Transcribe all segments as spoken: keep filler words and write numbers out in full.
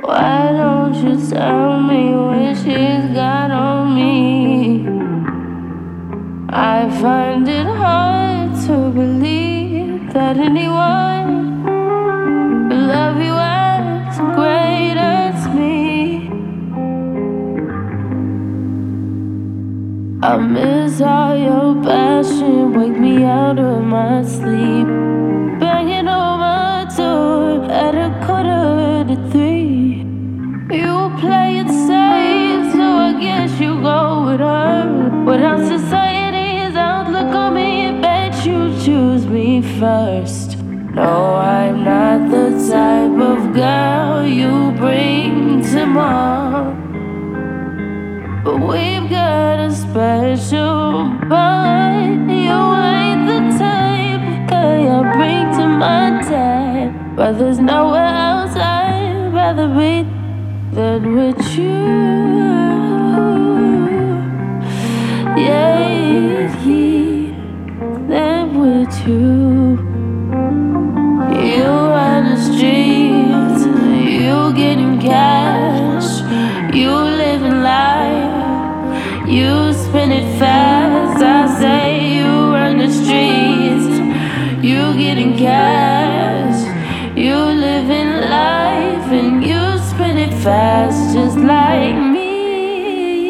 Why don't you tell me what she's got on me? I find it hard to believe that anyone will love you as great as me. I miss all your passion, wake me out of my sleep, banging on my door at a quarter to three. You play it safe, so I guess you go with her. Without society's outlook on me, I bet you choose me first. No, I'm not the type of girl you bring to mom, but we've got a special bond. You ain't the type of guy I bring to my dad, but there's nowhere else I'd rather be than with you. Yeah, yeah, than with you. You run the streets, you getting cash, you living life, you spend it fast. I say you run the streets, you getting cash, you living life, and you spend it fast just like me,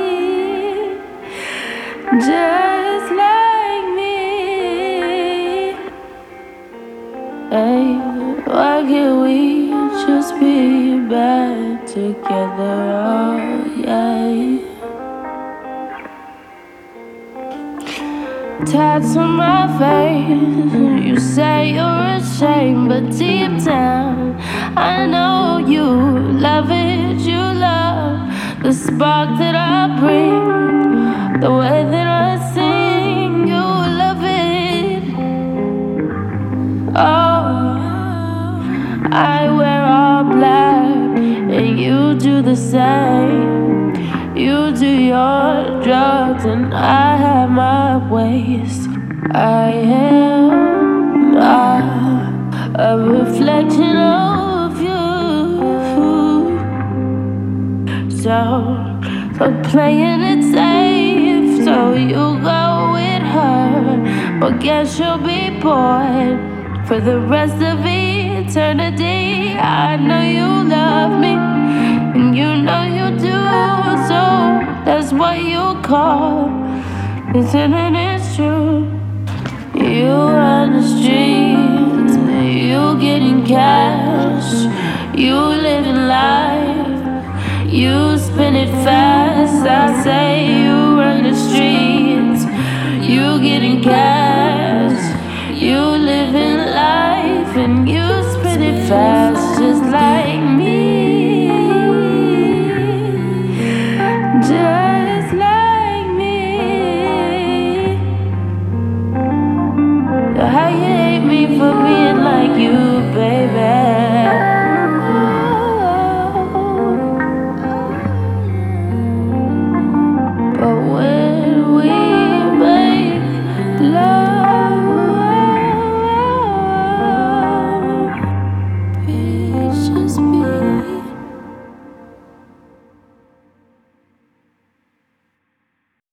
just like me. Hey, why can't we just be back together? Oh, yeah. Tats on my face, you say you're ashamed, but deep down I know you love it. You love the spark that I bring, the way that I sing. You love it. Oh, I wear all black and you do the same. You do your drugs and I have my ways. I am uh, a reflection of you. So, so playing it safe, so you go with her, but guess you'll be bored for the rest of eternity. I know you love me, and you know you do, so that's what you call it, and it's true. You run the streets, you getting cash, you living life, you spend it fast. I say you run the streets, you getting cash, you living life, and you spend it fast just like me, just like me. How you hate me for being like you, baby?